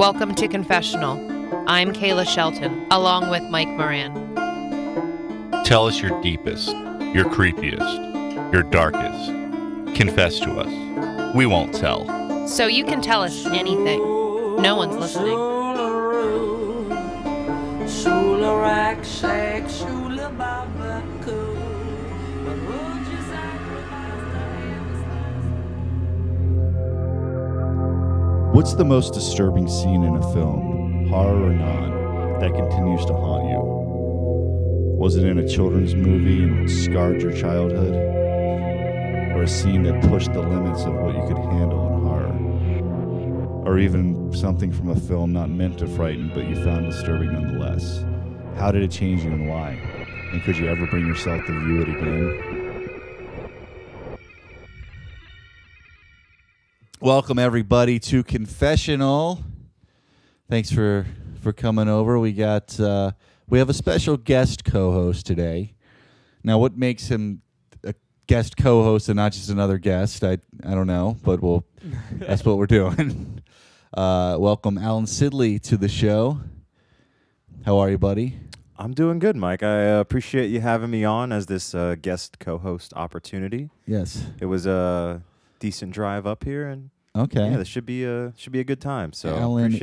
Welcome to Confessional. I'm Kayla Shelton, along with Mike Moran. Tell us your deepest, your creepiest, your darkest. Confess to us. We won't tell. So you can tell us anything. No one's listening. What's the most disturbing scene in a film, horror or non, that continues to haunt you? Was it in a children's movie and scarred your childhood? Or a scene that pushed the limits of what you could handle in horror? Or even something from a film not meant to frighten, but you found disturbing nonetheless? How did it change you and why? And could you ever bring yourself to view it again? Welcome everybody to Confessional. Thanks for coming over. We have a special guest co-host today. Now, what makes him a guest co-host and not just another guest? I don't know, but that's what we're doing. Welcome Alan Sidley to the show. How are you, buddy? I'm doing good, Mike. I appreciate you having me on as this guest co-host opportunity. Yes. It was a decent drive up here, and okay. Yeah, this should be a good time. So Alan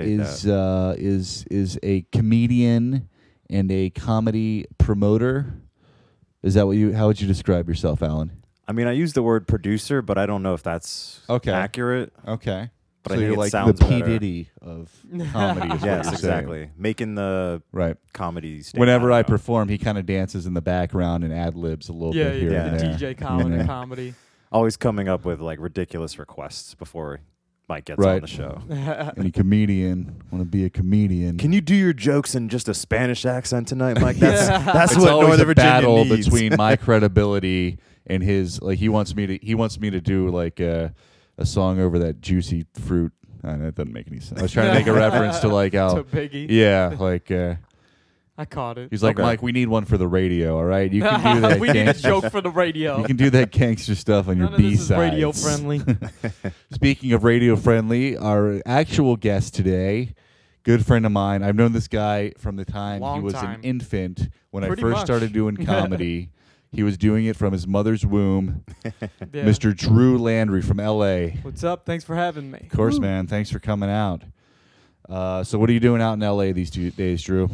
is a comedian and a comedy promoter. Is that how would you describe yourself, Alan? I mean, I use the word producer, but I don't know if that's accurate. Okay. But so I think you're it like sounds the P. better. Diddy of comedy. Is what Yes, you're exactly. saying. Making the Right. comedy stage. Whenever I don't know. perform, he kind of dances in the background and ad-libs a little bit here yeah. and there. DJ Colin Yeah. and comedy. Always coming up with like ridiculous requests before Mike gets Right. on the show. Any comedian, want to be a comedian. Can you do your jokes in just a Spanish accent tonight, Mike? That's It's what always Northern a Virginia battle needs. between my credibility and his. Like he wants me to do like a song over that juicy fruit. That doesn't make any sense. I was trying to make a reference to like how. To Biggie. Yeah, like I caught it. he's like, Okay. Mike, we need one for the radio. All right, you can do that. We need a gangster- joke for the radio. You can do that gangster stuff on your None of this is B-sides. radio friendly. Speaking of radio friendly, our actual guest today, good friend of mine. I've known this guy from the time he Long was time. an infant. When Pretty I first much. started doing comedy, he was doing it from his mother's womb. Yeah. Mr. Drew Landry from L.A. What's up? Thanks for having me. Of course, man. Thanks for coming out. So what are you doing out in L.A. these 2 days, Drew?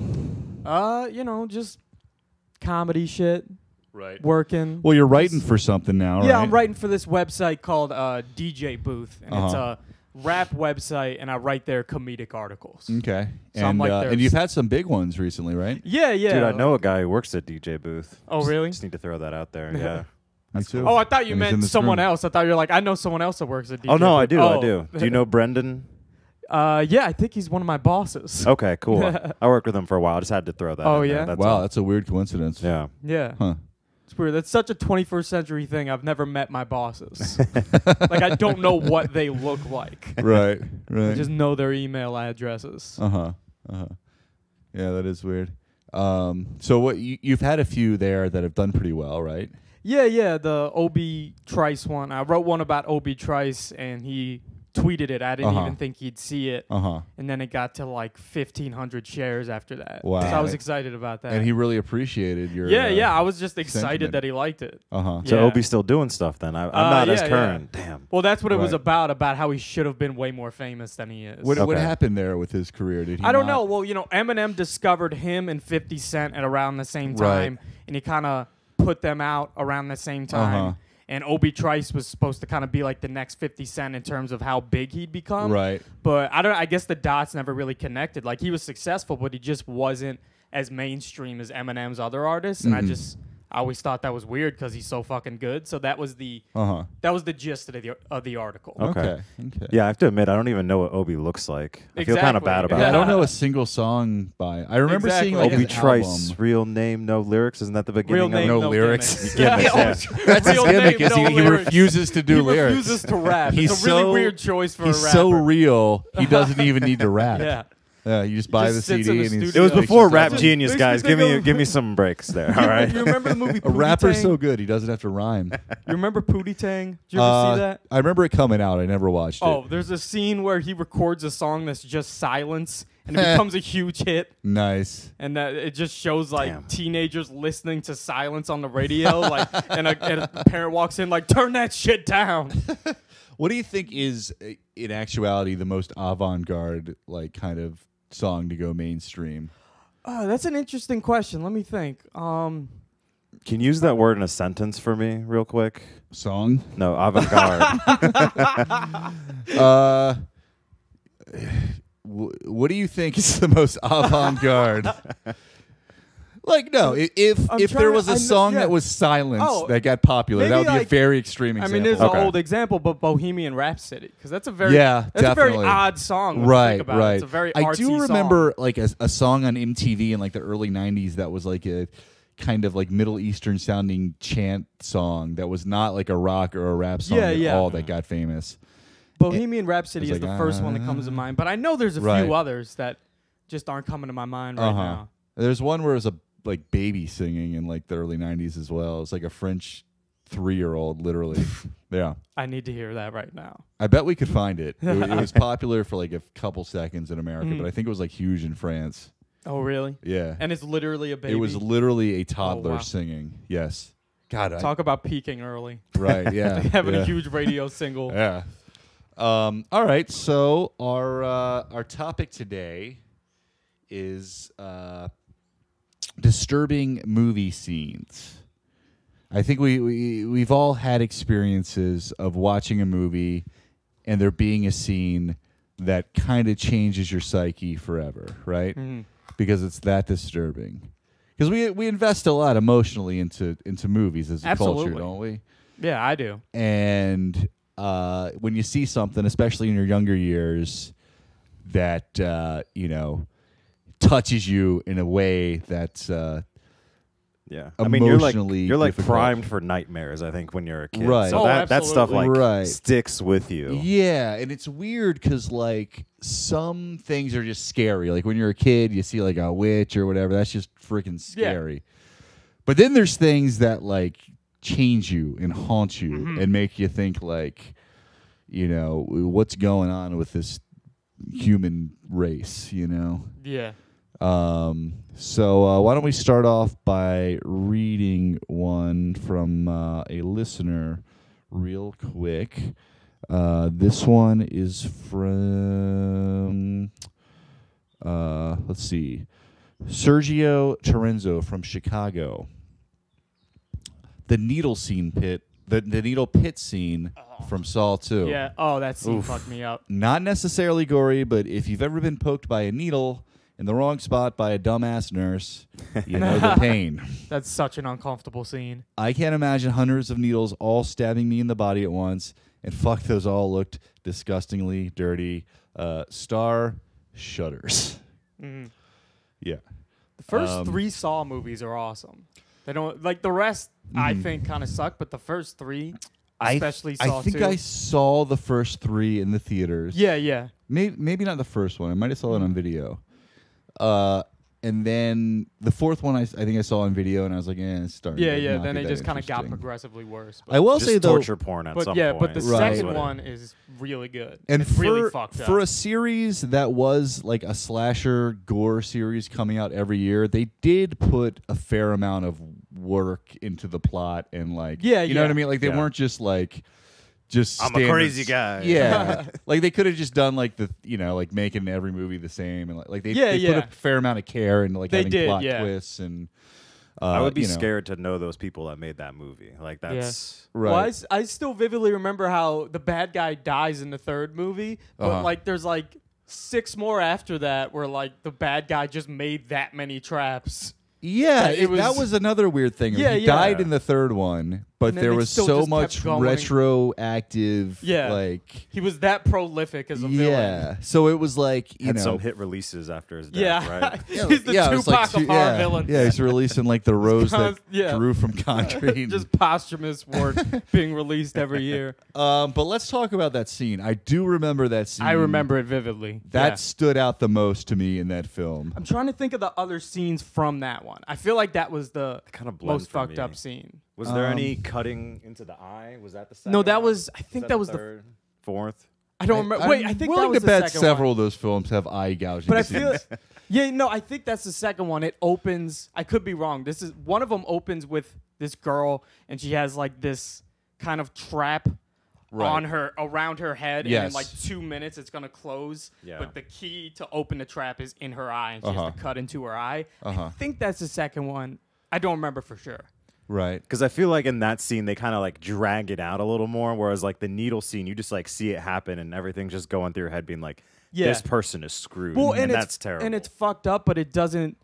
Just comedy shit. Right. Working. Well, you're writing for something now, right? Yeah, I'm writing for this website called DJ Booth, and it's Uh-huh. a rap website, and I write their comedic articles. Okay. So I'm like their- and you've had some big ones recently, right? Yeah. Dude, I know a guy who works at DJ Booth. Oh, really? Just need to throw that out there. Yeah. Me too. Oh, I thought you And he's in meant this someone room. else. I thought you were like, I know someone else that works at DJ Oh no, I Booth. do. Oh. I do. Do you know Brendan? Yeah, I think he's one of my bosses. Okay, cool. I worked with him for a while. I just had to throw that. Oh, in there. yeah? That's Wow, all. that's a weird coincidence. Yeah. Yeah. Huh. It's weird. That's such a 21st century thing. I've never met my bosses. Like, I don't know what they look like. Right. I just know their email addresses. Yeah, that is weird. So what you've had a few there that have done pretty well, right? Yeah. The Obi Trice one. I wrote one about Obi Trice, and he tweeted it. I didn't even think he'd see it. And then it got to like 1,500 shares after that. Wow. So I was excited about that. And he really appreciated your. Yeah. I was just excited sentiment. that he liked it. So So Yeah. Obi's still doing stuff then. I'm not as yeah, current. Damn. Well, that's what it was Right. about how he should have been way more famous than he is. What Okay. happened there with his career? Did he? I don't not- know. Well, Eminem discovered him and 50 Cent at around the same time, and he kind of put them out around the same time. And Obi Trice was supposed to kind of be like the next 50 Cent in terms of how big he'd become. Right. But I guess the dots never really connected. Like, he was successful, but he just wasn't as mainstream as Eminem's other artists. And I always thought that was weird because he's so fucking good. So that was the gist of the article. Okay. Yeah, I have to admit, I don't even know what Obi looks like. I feel kind of Exactly. bad about Yeah, I it. don't know a single song by. I remember seeing like Obi his Trice, album. real name, no lyrics. Isn't that the beginning? Real of name, it? No no lyrics. gimmicks. Gimmicks, yeah. That's his Real gimmick. name, Is no he lyrics. refuses to do He lyrics. refuses to rap. He's It's a really so- weird choice for a He's rapper. so real. He doesn't even need to rap. Yeah. You just buy the just sits CD in the and he's studio. It was Makes before you Rap sound- Genius, makes me guys. think Give of- me some breaks there. All right. You remember the movie a Pootie rapper's Tang? so good he doesn't have to rhyme. You remember Pootie Tang? Did you ever see that? I remember it coming out. I never watched it. Oh, there's a scene where he records a song that's just silence, and it becomes a huge hit. Nice. And that it just shows like Damn. teenagers listening to silence on the radio, like, and a parent walks in like, "Turn that shit down." What do you think is, in actuality, the most avant-garde, like, kind of song to go mainstream? Oh, that's an interesting question. Let me think. Can you use that word in a sentence for me, real quick? Song? No, avant-garde. What do you think is the most avant-garde? Like, no, if I'm there trying was to- a I know- song yeah. that was silence Oh, that got popular, that maybe would be a like- very extreme I example. mean, there's Okay. an old example, but Bohemian Rhapsody, because that's a very Yeah, that's a very definitely. odd song. When you Right, think about right. It. It's a very I artsy do song. remember like a song on MTV in like the early '90s that was like a kind of like Middle Eastern sounding chant song that was not like a rock or a rap song Yeah, at yeah. all that got famous. Bohemian Rhapsody It's is like, the first one that comes to mind, but I know there's a Right. few others that just aren't coming to my mind right now. There's one where it was a like baby singing in like the early '90s as well. It was like a French 3-year-old, literally. Yeah, I need to hear that right now. I bet we could find it. It was popular for like a couple seconds in America, Mm. but I think it was like huge in France. Oh, really? Yeah, And it's literally a baby. it was literally a toddler wow. singing. Yes, God, Talk about peaking early. right? Yeah, Having yeah. a huge radio single. Yeah. All right. So our topic today is disturbing movie scenes. I think we've all had experiences of watching a movie and there being a scene that kind of changes your psyche forever, right? Mhm. Because it's that disturbing. Because we invest a lot emotionally into movies as a culture, Absolutely. don't we? Yeah, I do. And when you see something, especially in your younger years, that touches you in a way that's Yeah, I mean, you're emotionally like difficult. primed for nightmares. I think when you're a kid, Right. So Oh, that stuff like absolutely. Right. sticks with you. Yeah, and it's weird because like some things are just scary. Like when you're a kid, you see like a witch or whatever. That's just freaking scary. But then there's things that like change you and haunt you Mm-hmm. and make you think like, what's going on with this human race? Yeah. So why don't we start off by reading one from a listener real quick. This one is from, let's see, Sergio Terenzo from Chicago. The needle pit scene from Saw 2. Yeah. Oh, that scene fucked me up. Not necessarily gory, but if you've ever been poked by a needle in the wrong spot by a dumbass nurse, you know the pain. That's such an uncomfortable scene. I can't imagine hundreds of needles all stabbing me in the body at once, and fuck, those all looked disgustingly dirty. Star shudders. Mhm. Yeah. The first 3 Saw movies are awesome. They don't like the rest. I think kind of suck, but the first 3, especially Saw I think 2. I saw the first 3 in the theaters. Yeah, yeah. Maybe not the first one. I might have saw it on video. And then the fourth one, I think I saw on video, and I was like, it's starting. Yeah, to yeah. not Then be it that just kind of got interesting. progressively worse. I will Just say though, torture porn at But some yeah, point. but the Right. second one is really good. and it's for really fucked up. for a series that was like a slasher gore series coming out every year, they did put a fair amount of work into the plot and like, Yeah, you know yeah. what I mean? Like they Yeah. weren't just like. Just I'm a standard- crazy guy. Yeah, like they could have just done like like making every movie the same, and like they Yeah, put a fair amount of care into like They having did, plot yeah. twists and. I would be you know. scared to know those people that made that movie. Like that's Right. Well, I still vividly remember how the bad guy dies in the third movie, but Uh-huh. like there's like 6 more after that where like the bad guy just made that many traps. Yeah, That it that was- was another weird thing. Yeah, He yeah. died in the third one, but And then there they was still so just much kept going. retroactive. Yeah. Like He was that prolific as a villain. yeah. So it was like Had know some hit releases after his death, Yeah. right? He's the it was Tupac of horror villains. Yeah, he's releasing like the rose that yeah. grew from concrete. Just posthumous work being released every year. But let's talk about that scene. I do remember that scene. I remember it vividly. That Yeah. stood out the most to me in that film. I'm trying to think of the other scenes from that one. I feel like that was the Kind of blend most for fucked me. up scene. Was there any cutting into the eye? Was that the second? No, that one? was. I think that was the. third, fourth. I don't remember. Wait, I think willing that was to the bet second several one. of those films have eye gouging But I scenes. feel. Yeah, no, I think that's the second one. It opens. I could be wrong. This is one of them. Opens with this girl, and she has like this kind of trap Right. on her around her head, and Yes. in like 2 minutes it's gonna close. Yeah. But the key to open the trap is in her eye, and she Uh-huh. has to cut into her eye. Uh-huh. I think that's the second one. I don't remember for sure. Right. Because I feel like in that scene they kind of like drag it out a little more, whereas like the needle scene, you just like see it happen and everything's just going through your head, being like, Yeah. this person is screwed, Well, and it's, that's terrible. And it's fucked up, but it doesn't.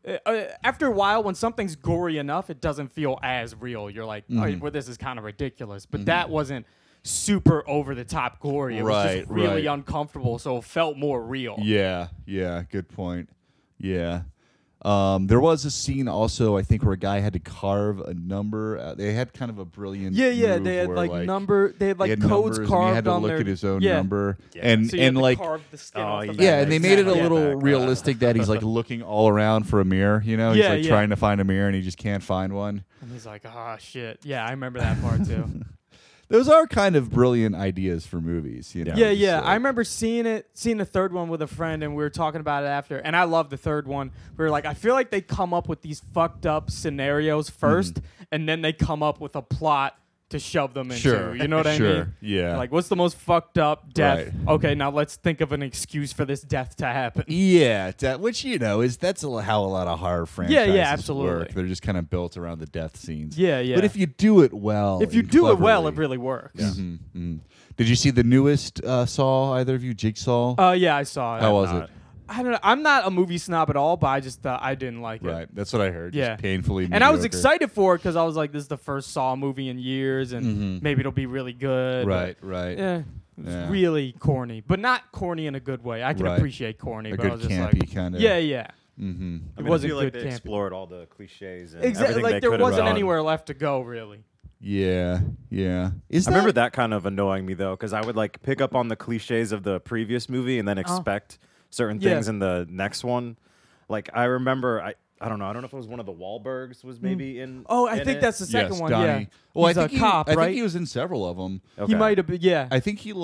After a while, when something's gory enough, it doesn't feel as real. You're like, oh, well, this is kind of ridiculous. But that wasn't super over the top gory. It was Right, just really right. uncomfortable, so it felt more real. Yeah. Yeah. Good point. Yeah. There was a scene also, I think, where a guy had to carve a number. They had kind of a brilliant. Yeah. move They had where, like number. They had like he had codes numbers and carved he had to on look their. at his own yeah. number, Yeah. and So you had to like carve the skin Oh, off of yeah. yeah, and they made it a Exactly. little Back, realistic that he's like looking all around for a mirror. You know, he's Yeah, like yeah. trying to find a mirror and he just can't find one. And he's like, oh shit. Yeah, I remember that part too. Those are kind of brilliant ideas for movies. You know. Yeah, just yeah. like- I remember seeing the third one with a friend, and we were talking about it after. And I love the third one. We were like, I feel like they come up with these fucked up scenarios first, and then they come up with a plot to shove them into. Sure. You know what I Sure. mean? Yeah. Like, what's the most fucked up death? Right. Okay, now let's think of an excuse for this death to happen. Yeah, which that's how a lot of horror franchises absolutely. work. They're just kind of built around the death scenes. Yeah, yeah. But if you do it well, If you and do it well, cleverly- it really works. Mhm, mhm. Did you see the newest Saw? Either of you, Jigsaw? Yeah, I saw it. How was not. it? I don't know. I'm not a movie snob at all, but I just I didn't like it. Right, that's what I heard. Yeah. Just painfully. And I was mediocre. excited for it because I was like, this is the first Saw movie in years, and maybe it'll be really good. Right, But, right. it was Yeah. really corny, but not corny in a good way. I can Right. appreciate corny, A but good I was just campy like, kind of. yeah, yeah. Mm-hmm. I It mean, wasn't I feel like good they camping. explored all the cliches and Exactly. everything Like they there could've wasn't done. anywhere left to go, really. Yeah, yeah. Is I remember that kind of annoying me though, because I would like pick up on the cliches of the previous movie and then expect certain Yeah. things in the next one. Like I remember, I don't know if it was one of the Wahlbergs was maybe in. Oh, I in think it. that's the second yes, one. Donnie. Yeah. Well, He's I think a cop, I right? think he was in several of them. He Okay. might have been. Yeah. I think he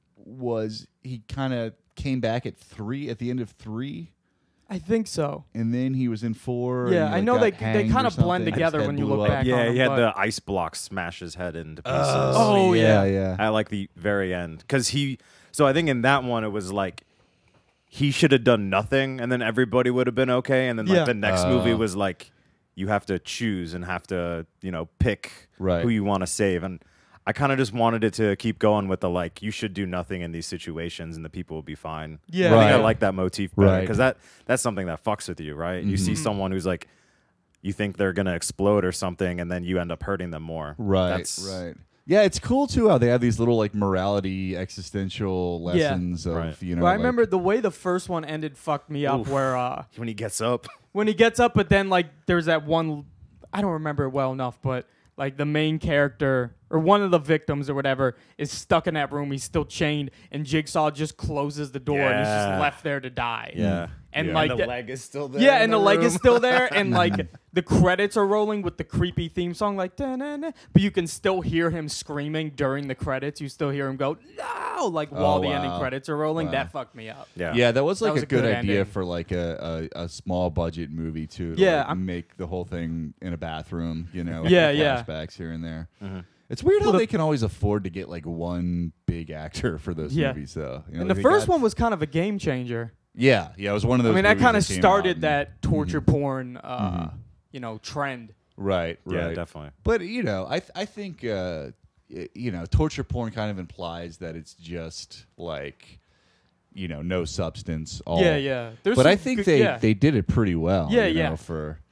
he kind of came back at the end of 3. I think so. And then he was in 4. Yeah, and, I like, know got they hanged kind or of blend something. together His when head you blew look up. back. Yeah, on he him, had but- the ice block smash his head into pieces. Oh, yeah. yeah. At like the very end, because so I think in that one it was like he should have done nothing, and then everybody would have been okay, and then like Yeah. the next movie was like you have to choose and have to pick Right. who you want to save, and I kind of just wanted it to keep going with the like you should do nothing in these situations and the people will be fine. Yeah. I think I Right. like that motif better Right. because that's something that fucks with you, right? You see someone who's like you think they're gonna explode or something, and then you end up hurting them more. Right, That's, right. Yeah, it's cool too how they have these little like morality, existential lessons of Right. Well, I like- remember the way the first one ended fucked me up. Oof. Where When he gets up. when he gets up, but then like there's that one. I don't remember it well enough, but like the main character or one of the victims or whatever is stuck in that room. He's still chained, and Jigsaw just closes the door, and he's just Yeah. left there to die. Yeah. And Yeah. like the that- leg is still there. yeah, in and the leg is room. still there, and like the credits are rolling with the creepy theme song, like da-na-na, but you can still hear him screaming during the credits. You still hear him go no, like while the ending wow. credits are rolling. Wow. That fucked me up. Yeah. Yeah, that was like was a a good good idea ending. for like a small budget movie too. To Yeah, like, I'm- make the whole thing in a bathroom. with Yeah, the yeah. flashbacks here and there. Mhm. It's weird how Well, the- they can always afford to get like one big actor for those Yeah. movies, though. And the first one was kind of a game changer. yeah, it was one of those. I mean, that movies kind of came out started and- that torture porn, trend. Right, Yeah, right. definitely. But I think torture porn kind of implies that it's just like no substance. All. Yeah, yeah. There's But some I think good- they yeah. they did it pretty well. Yeah, you know, yeah. For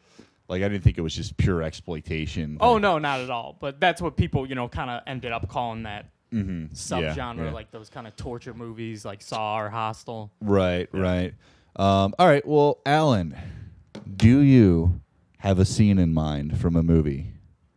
Like I didn't think it was just pure exploitation. Oh Like, no, not at all. But that's what people, kind of ended up calling that subgenre, yeah. like those kind of torture movies, like Saw or Hostel. Right. All right. Well, Alan, do you have a scene in mind from a movie?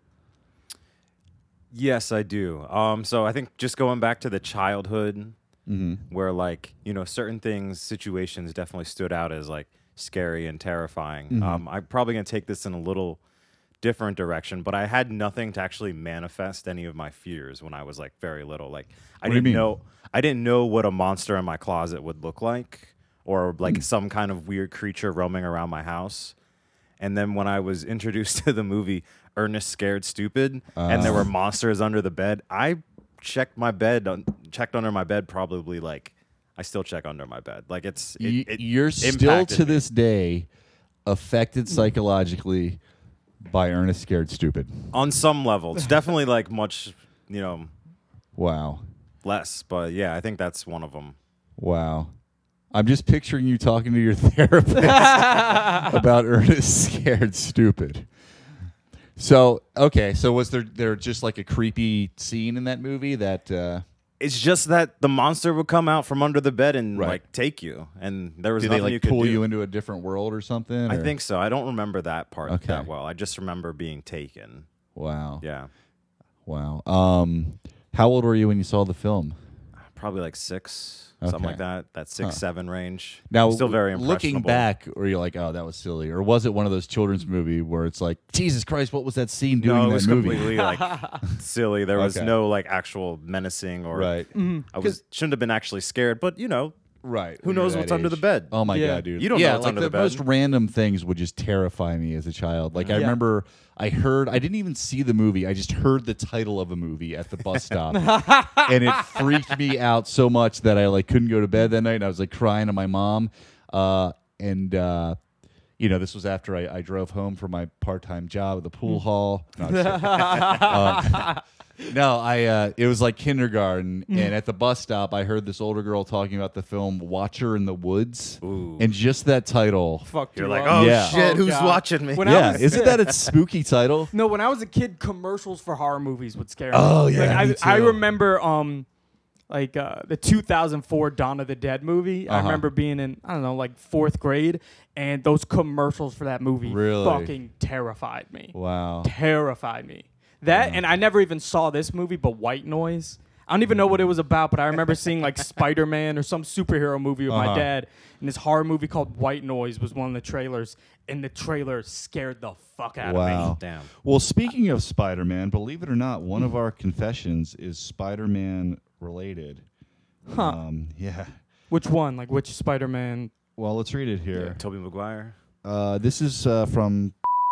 Yes, I do. So I think just going back to the childhood, where like certain things, situations definitely stood out as like scary and terrifying. I'm probably gonna take this in a little different direction, but I had nothing to actually manifest any of my fears when I was like very little. Like I didn't know what a monster in my closet would look like, or like some kind of weird creature roaming around my house. And then when I was introduced to the movie Ernest Scared Stupid, and there were monsters under the bed, I checked under my bed probably like I still check under my bed. Like You're still impacted to me. this day affected psychologically by Ernest Scared Stupid. On some level. It's definitely like much, Wow. less, but yeah, I think that's one of them. Wow. I'm just picturing you talking to your therapist about Ernest Scared Stupid. So, okay, so was there just like a creepy scene in that movie that It's just that the monster would come out from under the bed and Right. like take you, and there was did they nothing you like could pull do. you into a different world or something? I or- think so. I don't remember that part Okay. that well. I just remember being taken. Wow. Yeah, Wow. How old were you when you saw the film? probably like 6, something Okay. like that. That 6, 7 range. Now, Still very impressionable. looking back, or you're like, oh, that was silly, or was it one of those children's movie where it's like, Jesus Christ, what was that scene doing No, in it that was movie? completely like silly. There was Okay. no like actual menacing or Right. shouldn't have been actually scared, but Right. Who knows what's under the bed? Oh my Yeah. god, dude! You don't know yeah, what's like under the the bed. most random things would just terrify me as a child. Like I remember, I didn't even see the movie. I just heard the title of a movie at the bus stop, and it freaked me out so much that I like couldn't go to bed that night. And I was like crying to my mom, this was after I drove home from my part-time job at the pool hall. No, I'm just kidding. It was like kindergarten, and at the bus stop, I heard this older girl talking about the film Watcher in the Woods, Ooh. and just that title. Fuck You're you like, up. oh Yeah. shit, who's God. watching me? When Yeah, I was, isn't that a spooky title? No, when I was a kid, commercials for horror movies would scare me. Oh, yeah, Like, me I too. remember the 2004 Dawn of the Dead movie. I remember being in like 4th grade, and those commercials for that movie Really? fucking terrified me. Wow. Terrified me. That and I never even saw this movie, but White Noise. I don't even know what it was about, but I remember seeing like Spider-Man or some superhero movie with my dad, and this horror movie called White Noise was one of the trailers, and the trailer scared the fuck out of me. Wow. Damn. Well, speaking of Spider-Man, believe it or not, one of our confessions is Spider-Man related. Huh. Yeah. Which one? Like which Spider-Man? Well, let's read it here. Tobey Maguire. This is from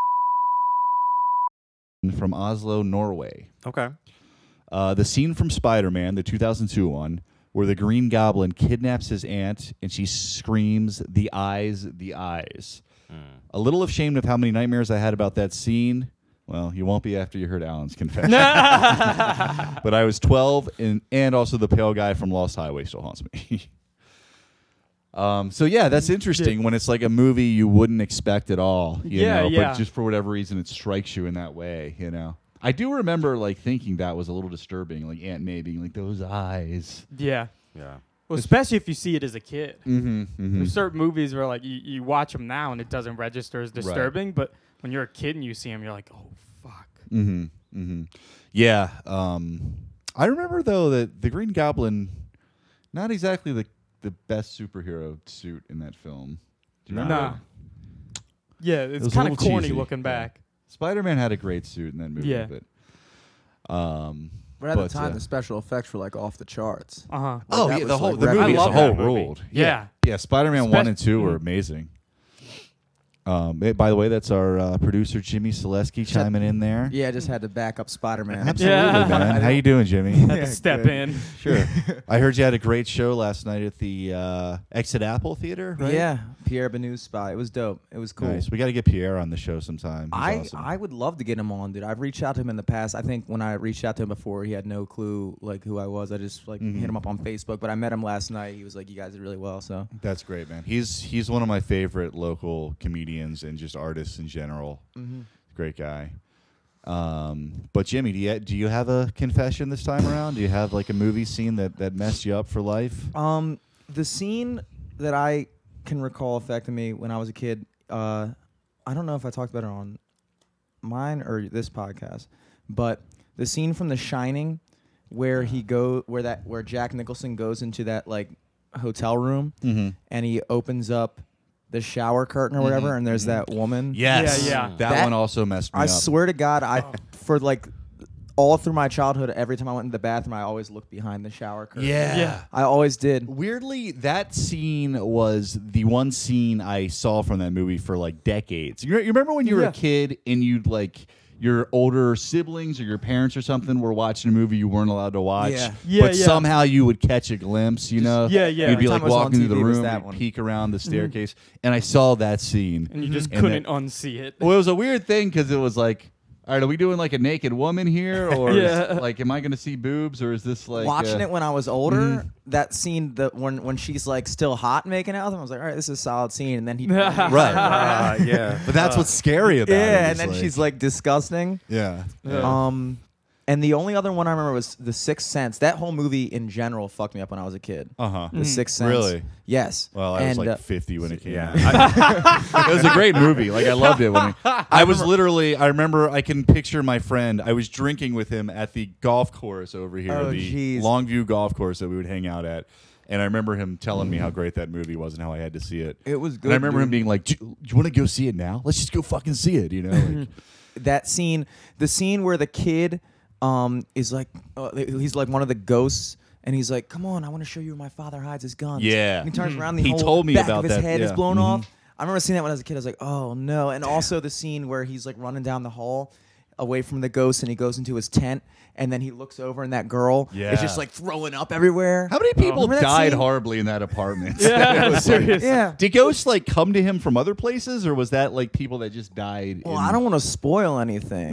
Oslo, Norway. Okay. The scene from Spider-Man, the 2002 one, where the Green Goblin kidnaps his aunt and she screams, "The eyes, the eyes." A little ashamed of how many nightmares I had about that scene. Well, you won't be after you heard Alan's confession. But I was 12, and also the pale guy from Lost Highway still haunts me. So yeah, that's interesting when it's like a movie you wouldn't expect at all. You know, Yeah. But just for whatever reason, it strikes you in that way. You know, I do remember like thinking that was a little disturbing, like Aunt May being like those eyes. Yeah. Yeah. Well, especially if you see it as a kid. Mm-hmm. There's certain movies where like you watch them now and it doesn't register as disturbing, but when you're a kid and you see them, you're like, oh fuck. Mm-hmm. Mm-hmm. Yeah. I remember though that the Green Goblin, not exactly the best superhero suit in that film. Do you remember? Nah. Yeah, It it's was a kind of little corny cheesy. looking back. Spider-Man had a great suit in that movie. Yeah. But, But at But, the time, uh, the special effects were like off the charts. Uh huh. Like, Oh that yeah, was, like, the record- movie as I a love whole that movie. ruled. Yeah. Yeah, Spider-Man 1 and 2 were Mm. amazing. By the way, that's our producer Jimmy Selesky chiming in there. Yeah, I just had to back up Spider-Man. Absolutely, Yeah. man. How you doing, Jimmy? Had to Yeah, step good. in. Sure. I heard you had a great show last night at the Exit Apple Theater, right? Yeah, Pierre Benou's spot. It was dope. It was cool. Nice. We got to get Pierre on the show sometime. He's awesome. I would love to get him on, dude. I've reached out to him in the past. I think when I reached out to him before, he had no clue like who I was. I just like hit him up on Facebook, but I met him last night. He was like, "You guys did really well." So That's great, man. He's one of my favorite local comedians comedians and just artists in general. Great guy. But Jimmy, do you have a confession this time around? Do you have like a movie scene that messed you up for life? The scene that I can recall affecting me when I was a kid, I don't know if I talked about it on mine or this podcast, but the scene from The Shining where where Jack Nicholson goes into that like hotel room and he opens up the shower curtain or whatever, and there's that woman. Yes. Yeah. That one also messed me I up. swear to God, for like all through my childhood, every time I went in the bathroom, I always looked behind the shower curtain. Yeah. I always did. Weirdly, that scene was the one scene I saw from that movie for like decades. You remember when you were a kid and you'd like your older siblings or your parents or something were watching a movie you weren't allowed to watch, but somehow you would catch a glimpse, you know? Yeah, yeah. You'd be Every like time it was on walking through the TV, it was room, that you'd one. peek around the staircase, and I saw that scene. And you just And couldn't then- unsee it. Well, it was a weird thing because it was like, all right, are we doing like a naked woman here, or like, am I going to see boobs, or is this like Watching it when I was older, that scene when she's like still hot making out with him, I was like, all right, this is a solid scene. And then he right? Yeah. But that's what's scary about it. yeah, is and then she's like disgusting. yeah. And the only other one I remember was The Sixth Sense. That whole movie in general fucked me up when I was a kid. The Sixth Sense. Really? Yes. Well, I was And, like 50 when it came Yeah. out. It was a great movie. Like I loved it when I was literally. I remember. I can picture my friend. I was drinking with him at the golf course over here, Oh, the jeez. Longview golf course that we would hang out at. And I remember him telling me how great that movie was and how I had to see it. It was good. And I remember him dude. being like, "Do you want to go see it now? Let's just go fucking see it." You know. Like, That scene, the scene where the kid is like, he's like one of the ghosts, and he's like, "Come on, I want to show you where my father hides his guns." Yeah. And he turns around, the He whole told me back about of his that, head is yeah. blown off. I remember seeing that when I was a kid. I was like, "Oh no!" And also the scene where he's like running down the hall away from the ghost, and he goes into his tent, and then he looks over, and that girl Yeah. is just like throwing up everywhere. how many people Remember that died scene? horribly in that apartment? Yeah, serious. Yeah. Did ghosts like come to him from other places, or was that like people that just died? Well, in- I don't want to spoil anything.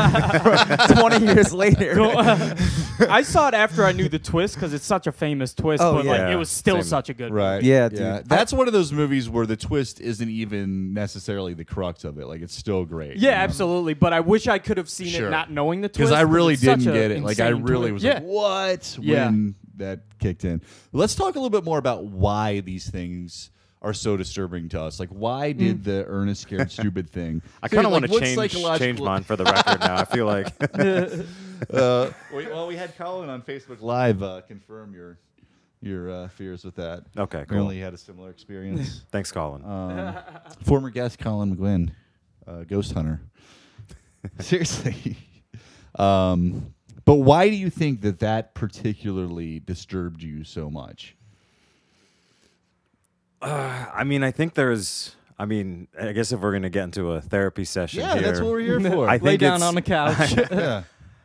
20 years later. I saw it after I knew the twist because it's such a famous twist, Oh, but like yeah. it was still Same. such a good Right. Yeah, dude. That's one of those movies where the twist isn't even necessarily the crux of it. Like it's still great. Yeah, absolutely. But I wish I could have seen Sure. it not knowing the twist. Because I really it's such didn't a get it. Like I insane really twist. was like, what? Yeah. When that kicked in. Let's talk a little bit more about why these things are so disturbing to us. Like why did the Ernest Scared Stupid thing? I kind of Like, want to what change psychological- mine for the record now. I feel like Well, we had Colin on Facebook Live confirm your fears with that. Okay, cool. Apparently, he had a similar experience. Thanks, Colin. Former guest Colin McGuinn, ghost hunter. Seriously. But why do you think that particularly disturbed you so much? I mean, I think there's. I mean, I guess if we're gonna get into a therapy session Yeah, here, that's what we're here for. I Lay think down it's- on the couch. yeah.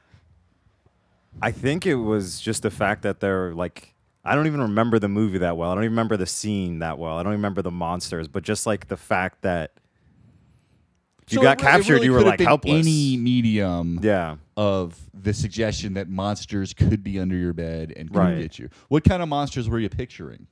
I think it was just the fact that they're like. I don't even remember the movie that well. I don't even remember the scene that well. I don't even remember the monsters, but just like the fact that you So got it really captured, you were could have like been helpless. Any medium Yeah. of the suggestion that monsters could be under your bed and could Right. get you. What kind of monsters were you picturing?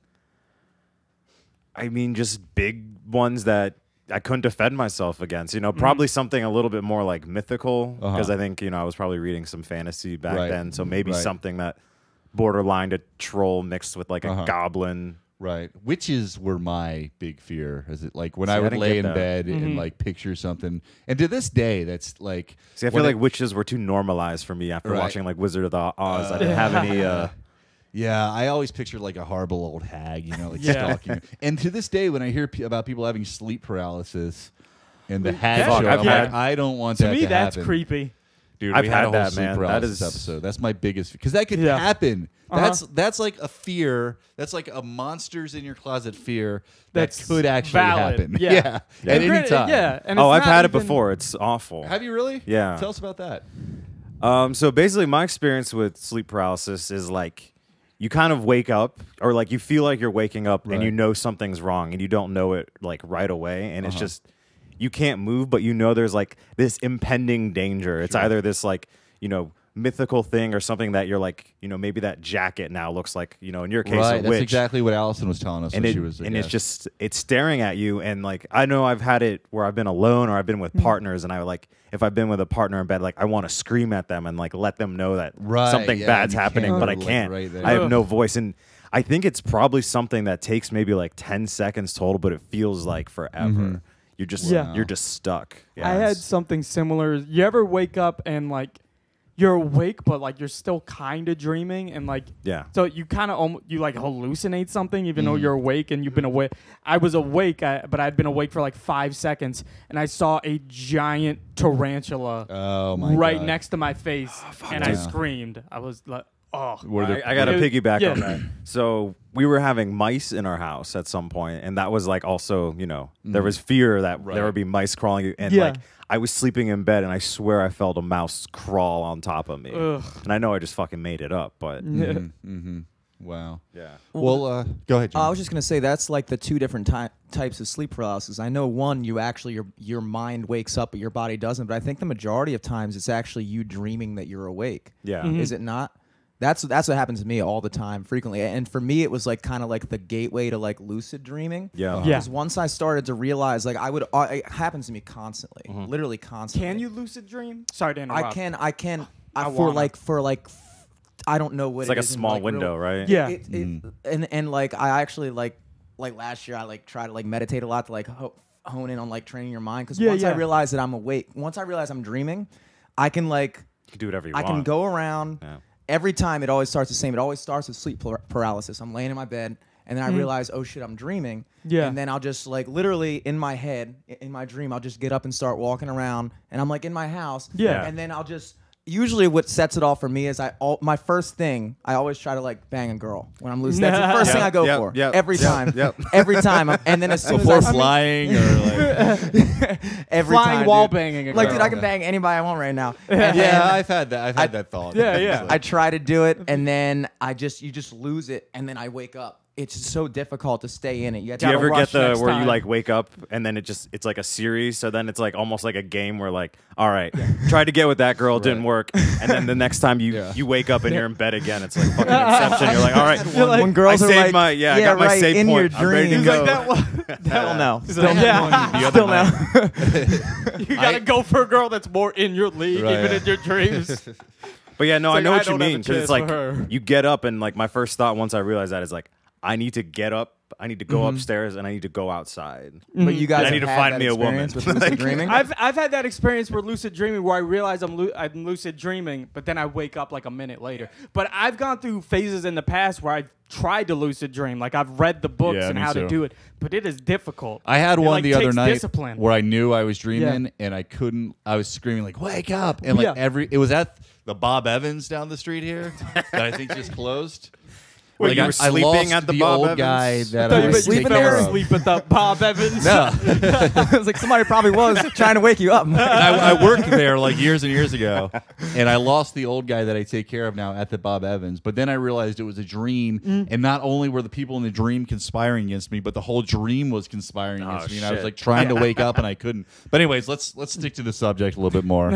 I mean, just big ones that I couldn't defend myself against. You know, probably something a little bit more like mythical because I think, you know, I was probably reading some fantasy back Right. then. So maybe Right. something that borderlined a troll mixed with like a goblin. Right. Witches were my big fear. Is it like when See, I I would didn't lay get in that. bed and like picture something. And to this day, that's like. See, I feel like witches were too normalized for me after Right. watching like Wizard of the Oz. I didn't have any. Yeah, I always pictured like a horrible old hag, you know, like Yeah. stalking you. And to this day, when I hear about people having sleep paralysis and the hag Fuck, show, I've I'm had- like, I don't want To that me, to that's happen. creepy. Dude, I've we had had a whole that, sleep man. That paralysis is- episode. That's my biggest because that could Yeah. happen. That's like a fear. That's like a monsters in your closet fear That's that could actually valid. happen. Yeah. At any Granted, time. Yeah. And Oh, it's I've not had it even- before. It's awful. Have you really? Yeah. Tell us about that. So basically, my experience with sleep paralysis is like you kind of wake up, or like you feel like you're waking up, and you Right. know something's wrong, and you don't know it like right away, and Uh-huh. it's just you can't move, but you know there's like this impending danger. It's either this like mythical thing or something that you're like, maybe that jacket now looks like, in your case, Right, a that's witch. exactly what Allison was telling us And, when she was. it's staring at you. And like, I know I've had it where I've been alone or I've been with partners, and I like, if I've been with a partner in bed, like I want to scream at them and like let them know that Right, something yeah, bad's you happening, can't, but I like, can't. right there. I have no voice. And I think it's probably something that takes maybe like 10 seconds total, but it feels like forever. You're just you're just stuck. Yeah, I had something similar. You ever wake up and like you're awake, but like you're still kind of dreaming, and like so you kind of you like hallucinate something, even though you're awake and you've been awake. I was awake, but I'd been awake for like 5 seconds, and I saw a giant tarantula right next to my face, and I screamed. I was like, oh, I got to piggyback on that. So we were having mice in our house at some point, and that was like also, there was fear that there would be mice crawling you, and like I was sleeping in bed, and I swear I felt a mouse crawl on top of me. And I know I just fucking made it up, but wow. Yeah. Well, go ahead, Jimmy. I was just gonna say that's like the two different types of sleep paralysis. I know one, you actually your mind wakes up, but your body doesn't. But I think the majority of times it's actually you dreaming that you're awake. Yeah. Is it not? That's what happens to me all the time, frequently. And for me, it was like kind of like the gateway to like lucid dreaming. Yeah. Because once I started to realize, like it happens to me constantly, literally constantly. can you lucid dream? Sorry to interrupt. I can. For like, I don't know what It's like it a is in, small like, window, real, right? Yeah. And like I actually like last year I like try to like meditate a lot to like hone in on like training your mind, because once I realize that I'm awake, once I realize I'm dreaming, I can like You can do whatever you I want. can go around. Yeah. Every time it always starts the same. It always starts with sleep paralysis. I'm laying in my bed, and then I realize, oh shit, I'm dreaming. Yeah. And then I'll just like literally in my head, in my dream, I'll just get up and start walking around, and I'm like in my house. Yeah. And then I'll just usually what sets it off for me is my first thing, I always try to like bang a girl when I'm loose. That's the first thing I go for every time. Every time. And then as soon Before as flying or like every Flying time, wall dude. banging a Like, girl. dude, I can bang anybody I want right now. And yeah, I've had that. I've had that thought. Yeah. I try to do it, and then you just lose it, and then I wake up. It's so difficult to stay in it. You have Do you to ever get rush the next where you time. like wake up and then it's like a series, so then it's like almost like a game where like, all right, tried to get with that girl, didn't work, and then the next time you wake up and you're in bed again, it's like fucking Inception. You're like, all right, when girls I are saved like, my I got my right, save in point. your I'm ready to dreams. go. Hell no. I had one the other night. You gotta go for a girl that's more in your league, Right, even yeah. in your dreams. But yeah, no, It's I like, know I what you don't have a mean, because chance it's like for her. you get up and like my first thought once I realized that is like, I need to get up, I need to go upstairs, and I need to go outside. But you guys And I need to have had find that me a woman. experience with lucid dreaming. I've had that experience where lucid dreaming, where I realize I'm lucid dreaming, but then I wake up like a minute later. But I've gone through phases in the past where I've tried to lucid dream, like I've read the books Yeah, and me how too. to do it, but it is difficult. I had It, one like, the other takes night discipline. where I knew I was dreaming and I couldn't. I was screaming like, "Wake up!" And like it was at the Bob Evans down the street here that I think just closed. Wait, Like, you were I sleeping lost at the the Bob old Evans? guy that I I thought was you sleeping taking there? care of. sleep at the Bob Evans. No, I was like, somebody probably was trying to wake you up. I worked there like years and years ago, and I lost the old guy that I take care of now at the Bob Evans. But then I realized it was a dream, and not only were the people in the dream conspiring against me, but the whole dream was conspiring against me. And I was shit. like trying to wake up, and I couldn't. But anyways, let's stick to the subject a little bit more.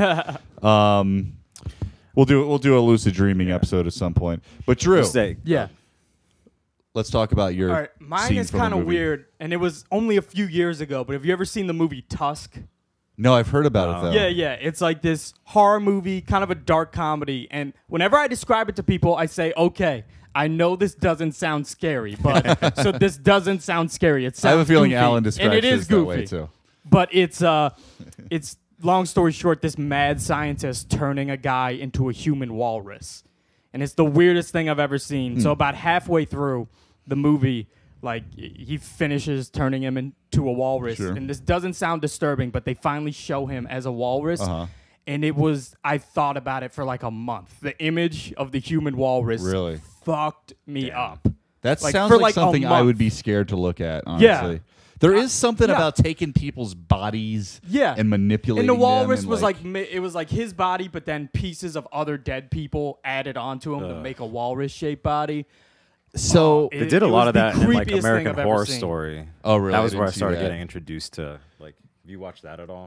We'll do a lucid dreaming episode at some point. But Drew, Mistake. Yeah. let's talk about your. All right. Mine scene is from the kind of movie. weird, and it was only a few years ago. But have you ever seen the movie Tusk? No, I've heard about it though. Yeah. It's like this horror movie, kind of a dark comedy. And whenever I describe it to people, I say, okay, I know this doesn't sound scary, but so this doesn't sound scary. It sounds I have a feeling goofy, Alan describes and it is this that goofy. way too. But it's long story short, this mad scientist turning a guy into a human walrus. And it's the weirdest thing I've ever seen. So about halfway through the movie, like he finishes turning him into a walrus. Sure. And this doesn't sound disturbing, but they finally show him as a walrus. And I thought about it for like a month. The image of the human walrus Really? fucked me up. That Like, sounds for, like like, a something I month. would be scared to look at, honestly. There is something yeah. about taking people's bodies and manipulating And the them walrus and was it was like his body, but then pieces of other dead people added onto him to make a walrus-shaped body. so They did a lot of that in like creepiest thing American I've ever Horror seen. Story. Oh, really? That I was where I didn't see started that. getting introduced to like. Have you watched that at all?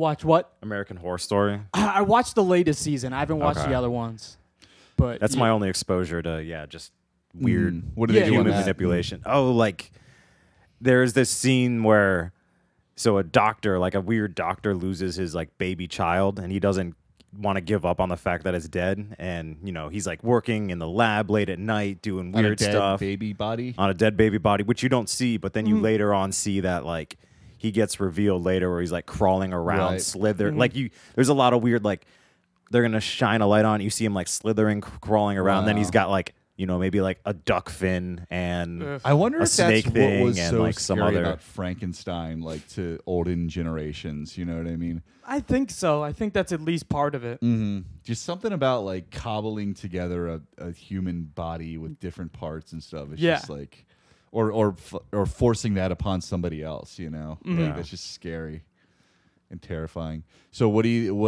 Watch what? American Horror Story. I watched the latest season. I haven't watched Okay. the other ones. But That's my only exposure to just weird What do they Yeah, do on human that? manipulation. Oh, like there's this scene where a doctor, like a weird doctor, loses his like baby child, and he doesn't want to give up on the fact that it's dead, and he's like working in the lab late at night doing On a weird dead stuff baby body. on a dead baby body, which you don't see, but then you later on see that like he gets revealed later where he's like crawling around, Right. slither. Like there's a lot of weird like they're gonna shine a light on it. You see him like slithering, crawling around. Then he's Wow. got like maybe like a duck fin and I wonder a if snake that's thing what was and so like some scary other. about Frankenstein, like to olden generations. You know what I mean? I think so. I think that's at least part of it. Mm-hmm. Just something about like cobbling together a human body with different parts and stuff. It's Yeah. just like, or forcing that upon somebody else. You know, Mm-hmm. Like, that's just scary and terrifying. So what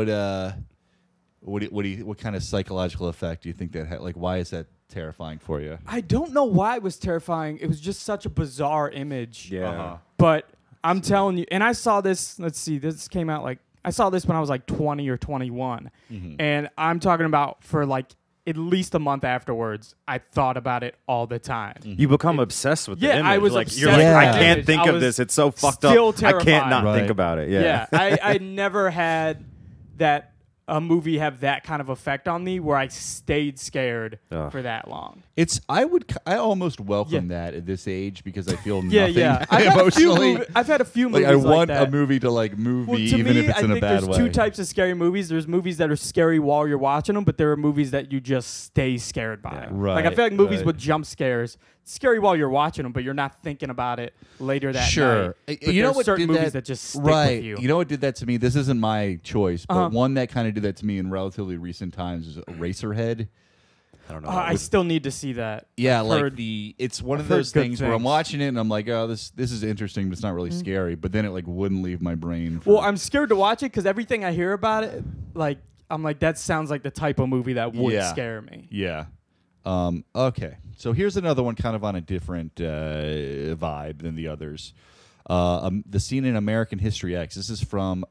kind of psychological effect do you think that had? Like, why is that terrifying for you? I don't know why it was terrifying. It was just such a bizarre image. Yeah. Uh-huh. But I'm telling you, and I saw this, let's see, this came out like, I saw this when I was like 20 or 21. Mm-hmm. And I'm talking about for like at least a month afterwards, I thought about it all the time. You become obsessed with the Yeah, image. I was like, obsessed you're like, with I the can't image. think I of was this. It's so fucked still up. I can't not terrified. think about it. Yeah, I never had that a movie have that kind of effect on me where I stayed scared Ugh. for that long. I almost welcome that at this age because I feel Yeah, nothing yeah. I've had a few Like movies I like want that. a movie to like move Well, me, to even me, if it's I in a think bad there's way. two types of scary movies. There's movies that are scary while you're watching them, but there are movies that you just stay scared by. Yeah. Like I Right, feel like movies right. with jump scares, scary while you're watching them, but you're not thinking about it later that Sure. night. But You know there's what certain did movies that- that just stick right. with you. know what did that to me? This isn't my choice, but Uh-huh. one that kind of did that to me in relatively recent times is Eraserhead. I don't know. I still need to see that. Yeah, I've like heard- it's one of I've heard those good things where I'm things. watching it and I'm like, oh, this is interesting, but it's not really scary. But then it like wouldn't leave my brain. For, Well, I'm scared to watch it because everything I hear about it, like I'm like that sounds like the type of movie that would Yeah. scare me. Yeah. Okay. So here's another one kind of on a different vibe than the others. The scene in American History X. This is from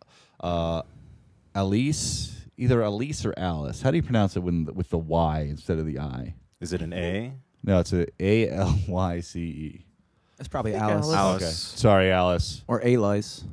Alice, either Alice or Alice. How do you pronounce it with the Y instead of the I? Is it an A? No, it's a Alyce. It's probably Alice. Alice. Alice. Okay. Sorry, Alice. Or Alice.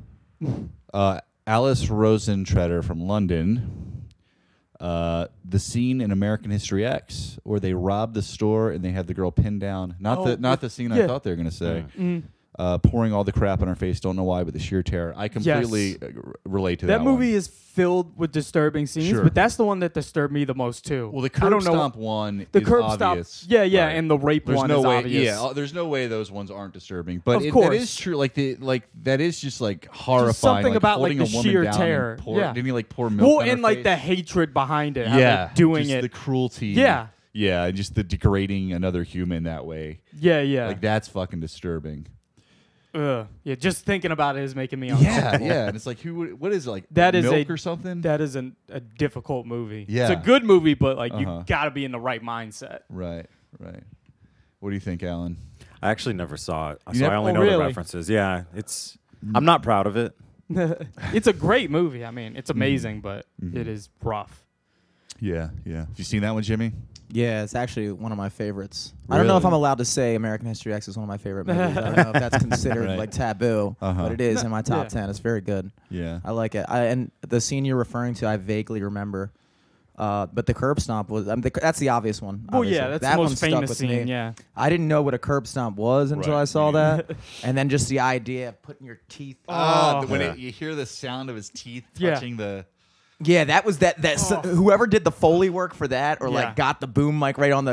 Alice Rosentretter from London. The scene in American History X where they rob the store and they have the girl pinned down. Not the scene I yeah. thought they were going to say. Mm. Pouring all the crap on her face. Don't know why, but the sheer terror. I completely relate to that. That movie one. is filled with disturbing scenes, Sure. but that's the one that disturbed me the most too. Well, the I curb don't know- stomp one The is curb obvious. stop, yeah, Right. and the rape There's one no is way. obvious. Yeah, there's no way those ones aren't disturbing. But Of that course. is true. Like that is just like horrifying. something like, about, like, holding the a woman sheer down terror. And pour, Yeah. Didn't he like pour milk? Well, on her and like face? the hatred behind it, how yeah, they're doing just it. the cruelty. Yeah. yeah, and just the degrading another human that way. Yeah, yeah. Like that's fucking disturbing. Ugh. Yeah, just thinking about it is making me Yeah, uncomfortable. yeah, and it's like what is it, like That is milk a- or something? That is a difficult movie. Yeah. It's a good movie, but like Uh-huh. you got to be in the right mindset. Right. What do you think, Alan? I actually never saw it, You so never- I only Oh, know the really? references. Yeah, I'm not proud of it. It's a great movie. I mean, it's Mm-hmm. amazing, but it is rough. Yeah. Have you seen that one, Jimmy? Yeah, it's actually one of my favorites. I don't know if Really? I'm allowed to say American History X is one of my favorite movies. I don't know if that's considered Right. like taboo, Uh-huh. but it is in my top Yeah. 10. It's very good. Yeah. I like it. And the scene you're referring to, I vaguely remember. But the curb stomp was that's the obvious one. Well, obviously. yeah, that's that the one most stuck famous with scene. me. Yeah. I didn't know what a curb stomp was until Right, I saw me that, and then just the idea of putting your teeth. When Yeah. you hear the sound of his teeth Yeah. touching the. Yeah, that was that. Whoever did the Foley work for that, or Yeah. like got the boom mic right on the.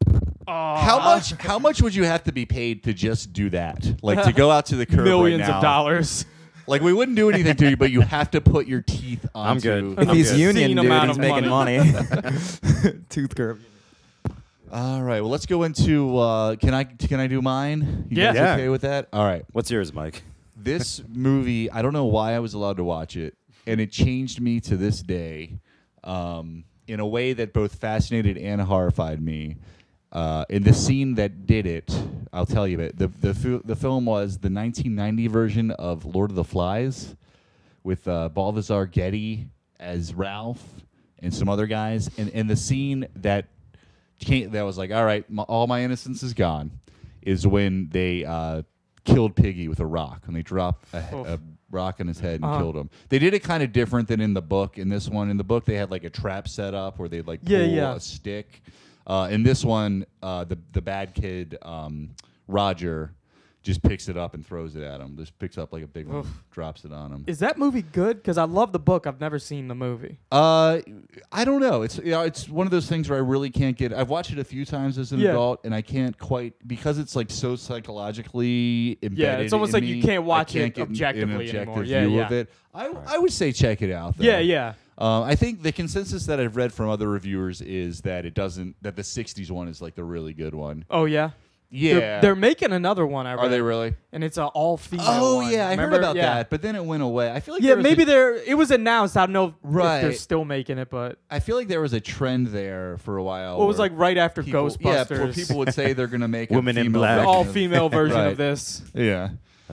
How much would you have to be paid to just do that? Like to go out to the curb Millions right now? of dollars. Like we wouldn't do anything to you, but you have to put your teeth onto. I'm good. If I'm he's good. union, Obscene dude, amount he's of making money. Tooth curb. All right. Well, let's go into. Can I do mine? You Yeah. guys Yeah. okay with that? All right. What's yours, Mike? This movie, I don't know why I was allowed to watch it, and it changed me to this day, in a way that both fascinated and horrified me. In the scene that did it, I'll tell you it. The film was the 1990 version of Lord of the Flies, with Balthazar Getty as Ralph and some other guys, and the scene that was like, all right, all my innocence is gone, is when they killed Piggy with a rock, when they dropped a rock on his head and killed him. They did it kind of different than in the book. In this one, in the book, they had like a trap set up where they'd like pull a stick. In this one, the bad kid, Roger, just picks it up and throws it at him. Just picks up like a big one, drops it on him. Is that movie good? Because I love the book. I've never seen the movie. I don't know. It's one of those things where I really can't get. I've watched it a few times as an adult, and I can't quite, because it's like so psychologically embedded. Yeah, it's almost in like me, you can't watch I can't it get objectively an objective anymore. view of it. I would say check it out, though. Yeah. I think the consensus that I've read from other reviewers is that that the 60s one is like the really good one. Oh, yeah? Yeah. They're making another one, I read. Are they really? And it's an all-female one. Oh, yeah, I heard about that, but then it went away. I feel like it was announced. I don't know if they're Right. still making it, but I feel like there was a trend there for a while. it was where like right after people, Ghostbusters. Yeah, where people would say they're going to make Women a in female Black. the version of- all-female version Right. of this. Yeah.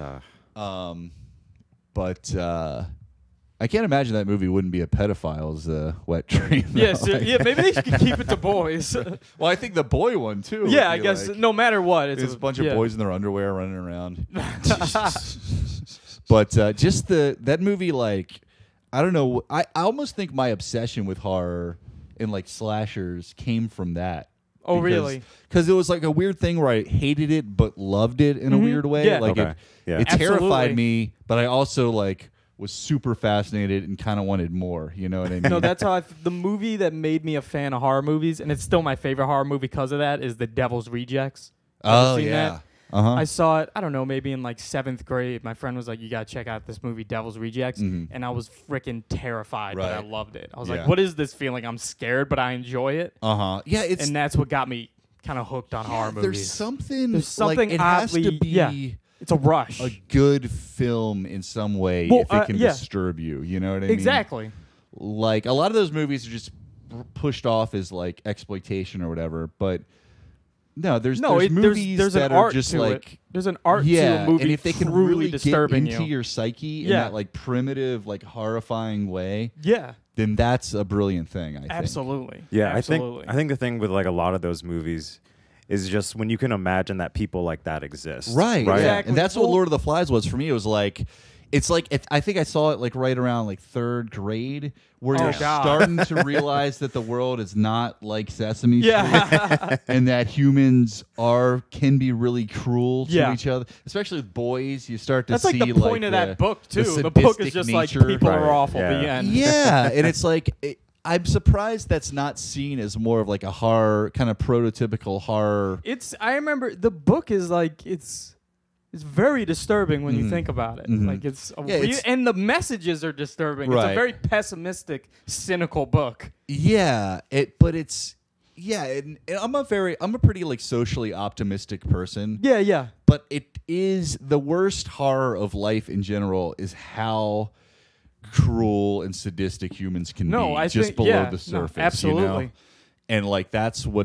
But I can't imagine that movie wouldn't be a pedophile's wet dream. Yes, maybe they should keep it to boys. Well, I think the boy one too. Yeah, would I be guess like, no matter what, it's a bunch of boys in their underwear running around. boys. But just that movie, like, I don't know. I almost think my obsession with horror and like slashers came from that. Oh, really? Because it was like a weird thing where I hated it but loved it in a weird way. Yeah. Like Okay. Yeah. it terrified Absolutely. me, but I also like was super fascinated and kind of wanted more. You know what I mean? No, that's how the movie that made me a fan of horror movies, and it's still my favorite horror movie because of that, is The Devil's Rejects. oh seen yeah. that? Uh-huh. I saw it, I don't know, maybe in like 7th grade. My friend was like, you got to check out this movie, Devil's Rejects. And I was freaking terrified, but I Right. loved it. I was Yeah. like, what is this feeling? I'm scared, but I enjoy it. Yeah, it's And that's what got me kind of hooked on horror movies. There's something. There's something like, it has to oddly- be yeah. It's a rush. a good film in some way Well, if it can yeah. disturb you. You know what I mean? Exactly. Like a lot of those movies are just pushed off as like exploitation or whatever, but no, there's movies there's that an art are just to like it. There's an art yeah, to a movie and if they can truly really get disturbing into you. your psyche in Yeah. that like primitive, like horrifying way, Yeah, then that's a brilliant thing. I think. absolutely. Yeah, absolutely. I think the thing with like a lot of those movies is just when you can imagine that people like that exist. Right. Right. Yeah. Exactly. And that's what Well- Lord of the Flies was for me. It was like, it's like I think I saw it like right around like 3rd grade, where Oh, you're God. starting to realize that the world is not like Sesame Street, Yeah. and that humans can be really cruel to Yeah. each other, especially with boys. You start to That's see like the point of that book too. The book is sadistic just like nature. people Right. are awful. Yeah. The end. Yeah, and it's like I'm surprised that's not seen as more of like a horror, kind of prototypical horror. I remember the book is like it's very disturbing when you think about it. Like and the messages are disturbing. It's Right. a very pessimistic, cynical book. Yeah, and I'm a pretty like socially optimistic person. Yeah. But it is the worst horror of life in general is how cruel and sadistic humans can No, be I just think- below yeah, the no, surface. absolutely. You know? And like that's what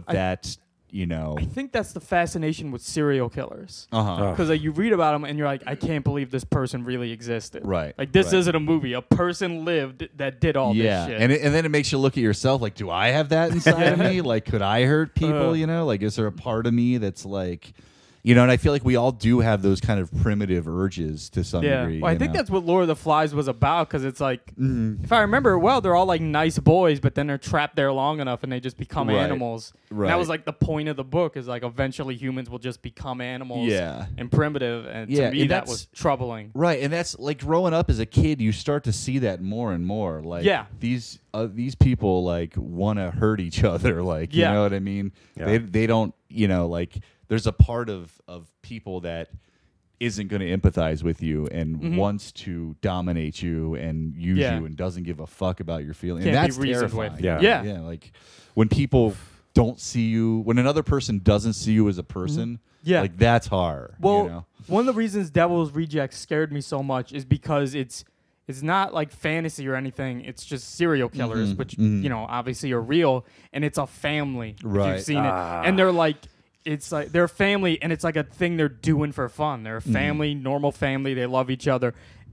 I think that's the fascination with serial killers. uh-huh. Because like, you read about them and you're like, I can't believe this person really existed. Right, Like this right. isn't a movie. A person lived that did all Yeah, this shit. and then it makes you look at yourself like, do I have that inside of me? Like, could I hurt people? You know, like, is there a part of me that's like, you know? And I feel like we all do have those kind of primitive urges to some yeah. degree. Well, I you think know? that's what Lord of the Flies was about. Because it's like, if I remember well, they're all like nice boys, but then they're trapped there long enough and they just become Right. animals. And Right. that was like the point of the book is like eventually humans will just become animals. Yeah. And primitive. And Yeah, to me and that that's- was troubling. Right, and that's like growing up as a kid, you start to see that more and more. Like, Yeah. these people like want to hurt each other. Like, Yeah. you know what I mean? Yeah. They don't, you know, like there's a part of people that isn't going to empathize with you and wants to dominate you and use Yeah. you and doesn't give a fuck about your feelings. Can't And be that's reasoned with. terrifying. Yeah. Yeah. yeah. Like when people don't see you, when another person doesn't see you as a person, Yeah. like that's horror. Well, you know? one of the reasons Devil's Rejects scared me so much is because it's not like fantasy or anything. It's just serial killers, which you know obviously are real, and it's a family. If Right. you've seen it, and they're like. It's like they're a family, and it's like a thing they're doing for fun. They're a family, normal family. They love each other,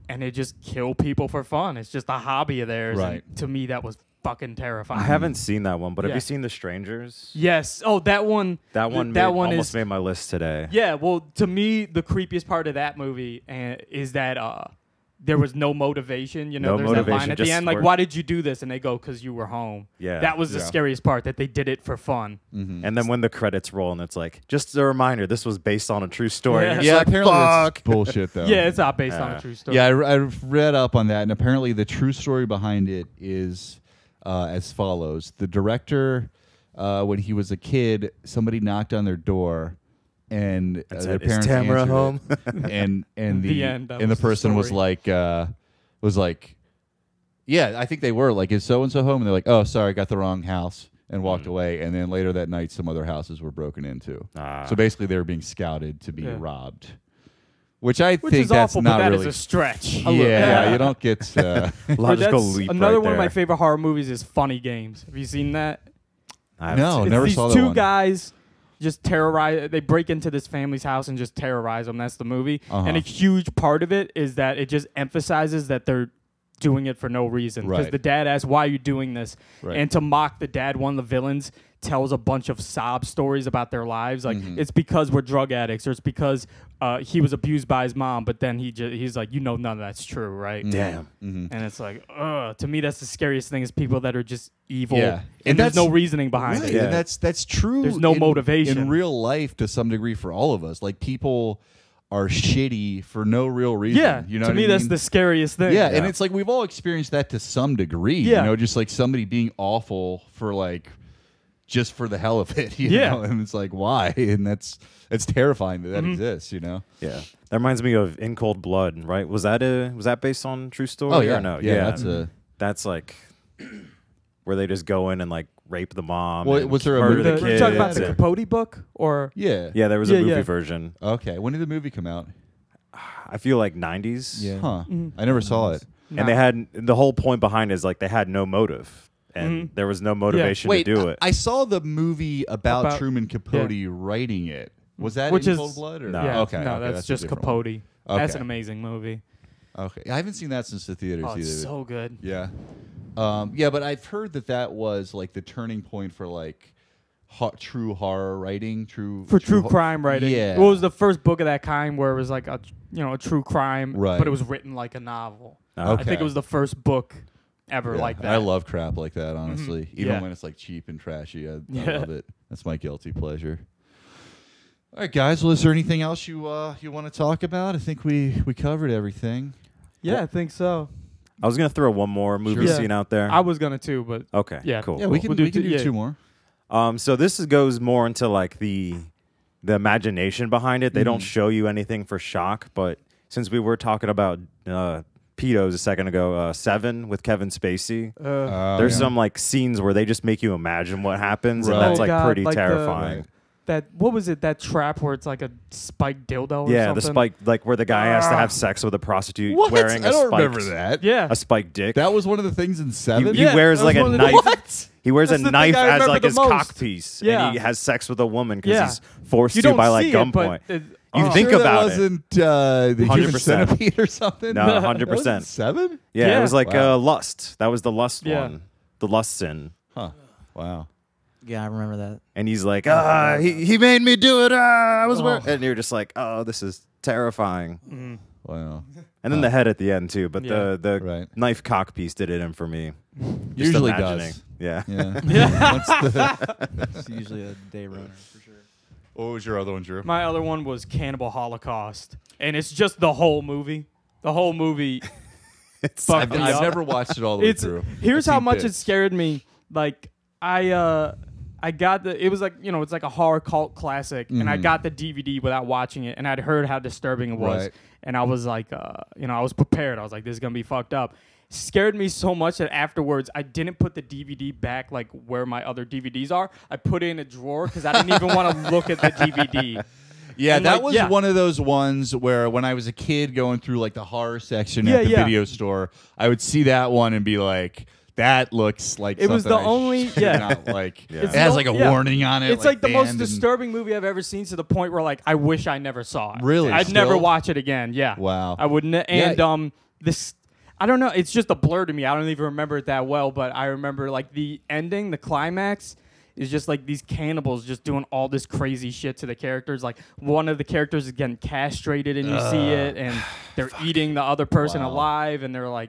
and they just kill people for fun. It's just a hobby of theirs. Right. And to me, that was fucking terrifying. I haven't seen that one, but have Yeah. you seen The Strangers? Yes. Oh, that one. That one almost made my list today. Yeah. Well, to me, the creepiest part of that movie is that there was no motivation. You know, No there's that line motivation, at the just end, like, work. "Why did you do this?" And they go, "'Cause you were home." Yeah. That was the Yeah. scariest part. That they did it for fun. And then when the credits roll and it's like, just a reminder, this was based on a true story. Yeah. And it's Yeah, like, apparently fuck. that's bullshit though. Yeah, it's not based on a true story. Yeah, I've read up on that, and apparently the true story behind it is as follows: the director, when he was a kid, somebody knocked on their door, and their said, "Is parents Tamara answered home?" it, and The end, that and the was the person was story. like, yeah, I think they were like, "Is so and so home?" And they're like, "Oh, sorry, got the wrong house," and walked away. And then later that night, some other houses were broken into. Ah. So basically, they were being scouted to be Yeah. robbed. Which I Which think is that's awful, not but that really is a stretch. Yeah, you don't get. Logical That's leap another right one of my there. favorite horror movies is Funny Games. Have you seen that? I haven't No, seen It's never these saw that two one. guys just terrorize. They break into this family's house and just terrorize them. That's the movie. Uh-huh. And a huge part of it is that it just emphasizes that they're doing it for no reason. Because Right. the dad asks, "Why are you doing this?" Right. And to mock the dad, one of the villains tells a bunch of sob stories about their lives. Like, Mm-hmm. it's because we're drug addicts, or it's because he was abused by his mom. But then he's like, none of that's true, right? Damn. And it's like, to me, that's the scariest thing is people that are just evil. Yeah. And And there's that's- no reasoning behind Right, it. and that's true. There's no motivation. in real life to some degree for all of us. Like people are shitty for no real reason. Yeah. you know. To what me, I that's mean? the scariest thing. Yeah, and it's like we've all experienced that to some degree. Yeah. You know, just like somebody being awful for like just for the hell of it. You Yeah. know? And it's like why? And that's terrifying that Mm-hmm. exists. You know. Yeah. That reminds me of In Cold Blood, right? Was that based on true story? Oh yeah, Or no? yeah. That's a. That's like where they just go in and like rape the mom. Well, and was there a murder movie- the You're kids. talking about the and- Capote book? Or Yeah. Yeah, there was a Yeah, movie yeah. version. Okay. When did the movie come out? I feel like 90s. Huh. I never saw it. And they had the whole point behind it is like they had no motive and there was no motivation Wait, to do it. I saw the movie about About- Truman Capote writing it. Was that Which in is- Cold Blood? Or? No. Yeah, Okay. no, okay, that's a just different Capote. one. That's Okay. an amazing movie. Okay. I haven't seen that since the theaters Oh, either. it's so good. Yeah. Yeah, but I've heard that was like the turning point for like true horror writing, true Crime writing. Yeah. It was the first book of that kind where it was like a true crime, Right. but it was written like a novel. Okay. I think it was the first book ever Yeah, like that. I love crap like that, honestly. Even Yeah. when it's like cheap and trashy, I Yeah. love it. That's my guilty pleasure. All right, guys. Well, is there anything else you want to talk about? I think we covered everything. Yeah, I think so. I was going to throw one more movie Sure. scene out there. I was gonna too, but Okay, Yeah. cool. Yeah, we cool. can We'll we can do yeah. two more. So this goes more into like the imagination behind it. They don't show you anything for shock, but since we were talking about pedos a second ago, Seven with Kevin Spacey, there's some like scenes where they just make you imagine what happens, Right. and that's Oh, like God, pretty like the- terrifying. that what was it? That trap where it's like a spiked dildo or Yeah, something? the spike, like where the guy has to have sex with a prostitute What? wearing I a don't spiked, remember that. Yeah. a spiked dick. That was one of the things in Seven. He Yeah, wears that like was a one of the- knife. What? He wears That's a the thing knife I as remember like the his most. cock piece, Yeah. and he has sex with a woman because Yeah. he's forced You to don't by like see it, gunpoint. but You I'm think sure about that it. wasn't the Human 100%. Centipede or something. No, That 100%. was Seven. Yeah, Yeah. it was like Wow. lust. That was the lust Yeah. one, the lust sin. Huh. Wow. Yeah, I remember that. And he's like, he made me do it. I was wearing, and you're just like, oh, this is terrifying. Wow. And then the head at the end too, but Yeah. the Right. knife cock piece did it in for me. Just Usually imagining. does. Yeah. Yeah. Once the- It's usually a day runner for sure. what was your other one, Drew? My other one was Cannibal Holocaust, and it's just the whole movie. The whole movie. I've me up. never watched it all the way It's through. here's I've how seen much it bits. scared me. Like I got it was like it's like a horror cult classic, and I got the DVD without watching it, and I'd heard how disturbing it was, Right. and I was like, I was prepared. I was like, this is gonna be fucked up. Scared me so much that afterwards I didn't put the DVD back like where my other DVDs are. I put it in a drawer because I didn't even want to look at the DVD. Yeah, And, that like, was yeah. one of those ones where when I was a kid going through like the horror section Yeah, at the yeah. video store, I would see that one and be like, that looks like It was something the I only- should yeah. not like. Yeah. It It's has no- like a yeah. warning on it. It's like the most banned and- disturbing movie I've ever seen, to the point where like I wish I never saw it. Really? I'd Still? never watch it again. Yeah. Wow. I wouldn't. And Yeah. this. I don't know. It's just a blur to me. I don't even remember it that well, but I remember like the ending, the climax is just like these cannibals just doing all this crazy shit to the characters. Like one of the characters is getting castrated and you see it, and they're eating the other person alive, and they're like,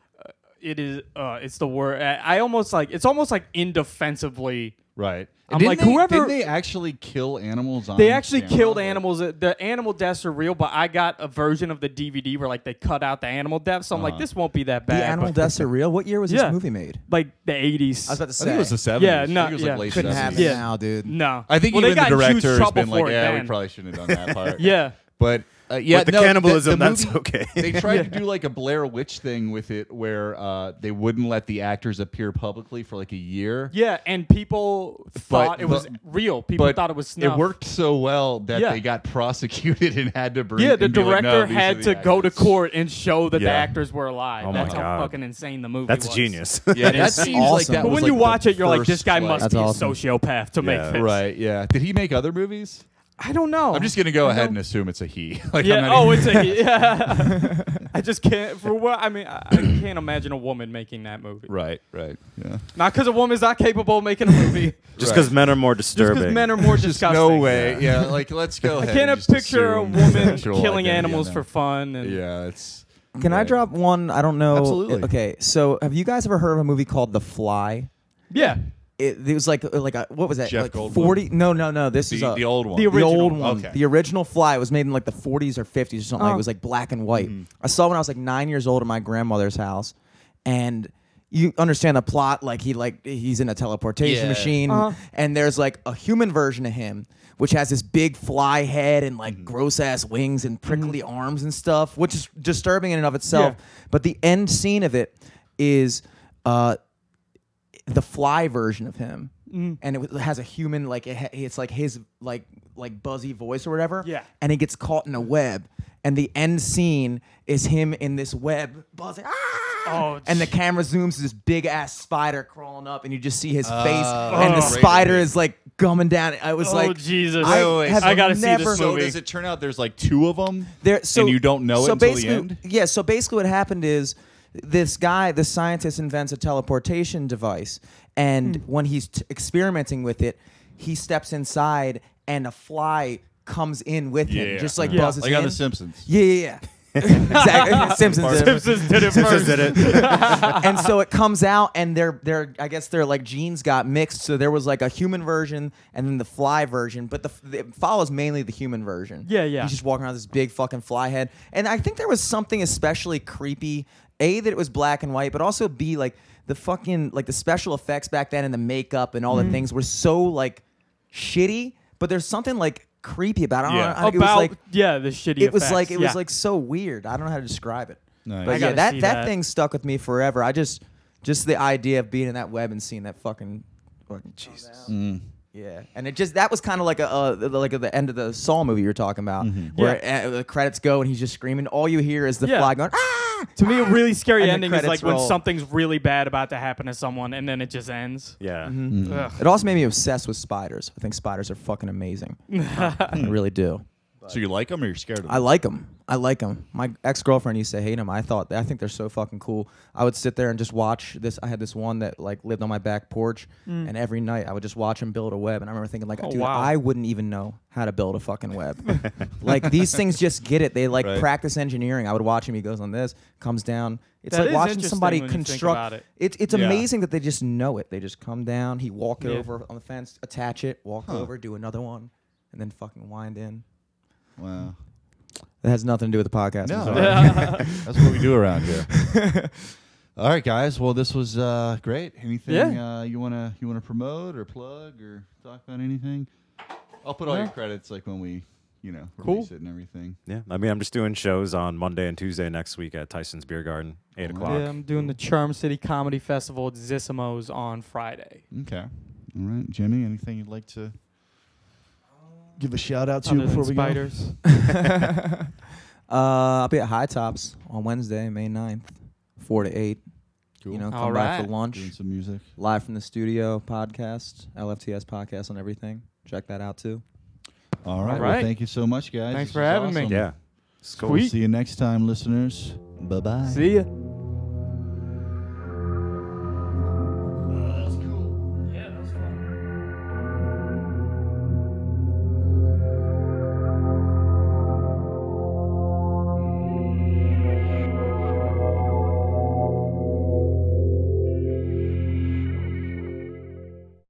it's the word. I almost like, it's almost like indefensively. Right. I'm like, whoever. Didn't they actually kill animals on They actually camera? killed animals. The animal deaths are real, but I got a version of the DVD where like they cut out the animal deaths. So I'm like, this won't be that bad. The animal but- deaths are real. What year was Yeah. this movie made? Like the 80s. I was about to I say. think it was the 70s. Yeah, no, I think it was like yeah. late Couldn't 70s. happen Yeah. now, dude. No. I think Well, they even the got in huge director has trouble been like, for it yeah, we then. probably shouldn't have done that part. Yeah. But yeah, With the no, cannibalism, the that's movie- okay. They tried to do like a Blair Witch thing with it, where they wouldn't let the actors appear publicly for like a year. Yeah, and people thought it was real. People But thought it was snuff. it worked so well that Yeah. they got prosecuted and had to bring. Yeah, the and be like, director no, these are had the to go to actors. court and show that the Yeah. actors were alive. Oh my That's how God. fucking insane the movie That's was. genius. Yeah, that is seems like awesome. that But was when like you the watch it, you're like, this first, guy like- must That's be awesome. a sociopath to make Yeah. this. Right? Yeah. Did he make other movies? I don't know. I'm just gonna go ahead and assume it's a he. Like, I'm Yeah. not Oh, even- it's a yeah. I just can't. For what? I mean, I can't imagine a woman making that movie. Right. Right. Yeah. Not because a woman's not capable of making a movie. Just Right. because men are more Just disturbing. because men are more Just disgusting. no way. Yeah. Like, let's go I ahead. can't and just picture a assume woman sexual killing identity animals on for that. fun. And Yeah. It's. Can I Right. drop one? I don't know. Absolutely. Okay, so have you guys ever heard of a movie called The Fly? yeah. It was like a what was that? Jeff like Goldblum? 40? No. This is The old one. The the original. old one. Okay. The original Fly. It was made in like the 40s or 50s or something. Like, it was like black and white. I saw it when I was like 9 years old at my grandmother's house, and you understand the plot. Like he's in a teleportation Yeah. machine, and there's like a human version of him, which has this big fly head and like gross ass wings and prickly arms and stuff, which is disturbing in and of itself. Yeah. But the end scene of it is the Fly version of him. And it has a human, like it's like his like buzzy voice or whatever. Yeah. And he gets caught in a web, and the end scene is him in this web buzzing. Oh, And the camera zooms to this big ass spider crawling up, and you just see his face, Oh. and the Great spider movie. is like gumming down. I was oh like, Jesus! have I gotta see never- this So movie. does it turn out there's like two of them? there. So and you don't know it so until the basically- end? Yeah. So basically, what happened is this guy, the scientist, invents a teleportation device, and when he's experimenting with it, he steps inside, and a fly comes in with him, Yeah. just like Yeah. buzzes Like on in. The Simpsons. Yeah. Exactly. Simpsons did it. Simpsons did it Simpsons first. did it. And so it comes out, and they're I guess their like genes got mixed. So there was like a human version and then the fly version, but it follows mainly the human version. Yeah, yeah. He's just walking around with this big fucking fly head, and I think there was something especially creepy. A, that it was black and white, but also B, like the fucking like the special effects back then and the makeup and all the things were so like shitty. But there's something like creepy about it. I don't Yeah. know, it was About like the shitty. it was effects. like it Yeah. was like so weird. I don't know how to describe it. Nice. But I yeah, gotta that see that that. thing stuck with me forever. I just the idea of being in that web and seeing that fucking Jesus. Yeah, and it just that was kind of like like at the end of the Saw movie you were talking about, where the credits go and he's just screaming. All you hear is the Yeah. fly going ah. To me, a really scary And the ending is credits like when roll. something's really bad about to happen to someone and then it just ends. Yeah. Ugh. It also made me obsessed with spiders. I think spiders are fucking amazing. I really do. So you like them or you're scared of them? I like them. My ex-girlfriend used to hate them. I think they're so fucking cool. I would sit there and just watch this. I had this one that like lived on my back porch, and every night I would just watch him build a web. And I remember thinking like, Oh, dude, wow. I wouldn't even know how to build a fucking web. Like these things just get it. They like Right. practice engineering. I would watch him. He goes on this, comes down. It's That like is watching interesting somebody when you think construct. about it. It's Yeah. amazing that they just know it. They just come down. He walk it Yeah. over on the fence, attach it, walk over, do another one, and then fucking wind in. Wow. That has nothing to do with the podcast. I'm No. sorry. That's what we do around here. All right, guys. Well, this was great. Anything you wanna promote or plug or talk about anything? I'll put all your credits like when we release it and everything. Yeah. I mean, I'm just doing shows on Monday and Tuesday next week at Tyson's Beer Garden, 8 o'clock. Yeah, I'm doing the Charm City Comedy Festival at Zissimo's on Friday. Okay. All right, Jimmy. Anything you'd like to give a shout out to Other before than we go? spiders. I'll be at High Tops on Wednesday, May 9th, 4 to 8. Cool. You know, All come by for right. lunch. Doing some music. Live from the studio podcast, LFTS podcast on everything. Check that out too. All right. All Well, right. thank you so much, guys. Thanks This for was having me. awesome. Yeah. Cool. Sweet. See you next time, listeners. Bye-bye. See ya.